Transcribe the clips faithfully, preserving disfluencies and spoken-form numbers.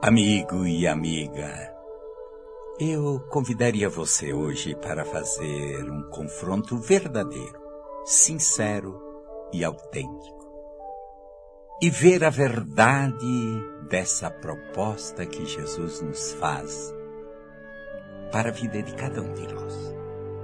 Amigo e amiga, eu convidaria você hoje para fazer um confronto verdadeiro, sincero e autêntico. E ver a verdade dessa proposta que Jesus nos faz para a vida de cada um de nós.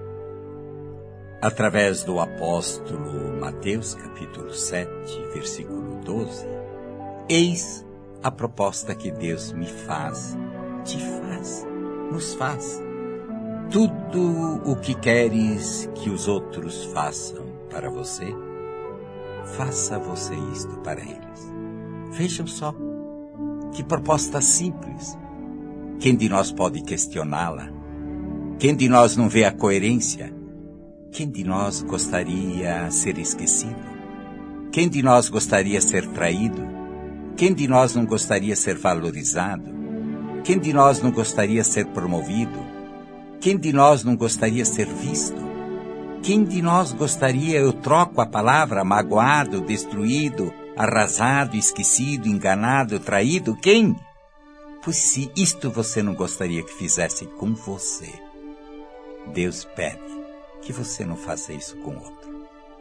Através do apóstolo Mateus, capítulo sete, versículo doze, eis a proposta que Deus me faz, te faz, nos faz. Tudo o que queres que os outros façam para você, faça você isto para eles. Vejam só, que proposta simples. Quem de nós pode questioná-la? Quem de nós não vê a coerência? Quem de nós gostaria ser esquecido? Quem de nós gostaria ser traído? Quem de nós não gostaria ser valorizado? Quem de nós não gostaria ser promovido? Quem de nós não gostaria ser visto? Quem de nós gostaria, eu troco a palavra, magoado, destruído, arrasado, esquecido, enganado, traído? Quem? Pois se isto você não gostaria que fizesse com você, Deus pede que você não faça isso com outro.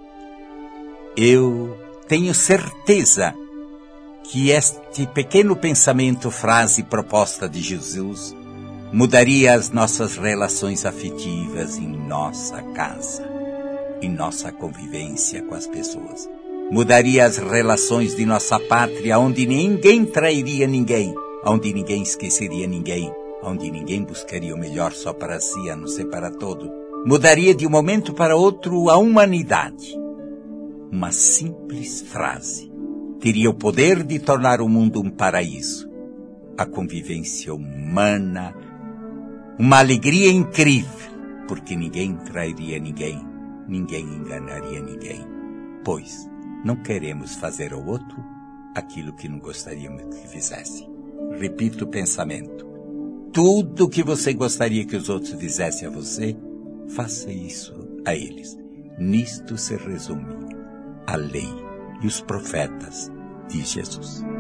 Eu tenho certeza que este pequeno pensamento, frase, proposta de Jesus mudaria as nossas relações afetivas em nossa casa, em nossa convivência com as pessoas. Mudaria as relações de nossa pátria, onde ninguém trairia ninguém, onde ninguém esqueceria ninguém, onde ninguém buscaria o melhor só para si, a não ser para todo. Mudaria de um momento para outro a humanidade. Uma simples frase teria o poder de tornar o mundo um paraíso. A convivência humana, uma alegria incrível, porque ninguém trairia ninguém, ninguém enganaria ninguém, pois não queremos fazer ao outro aquilo que não gostaríamos que fizesse. Repito o pensamento. Tudo que você gostaria que os outros fizessem a você, faça isso a eles. Nisto se resume a lei e os profetas de Jesus.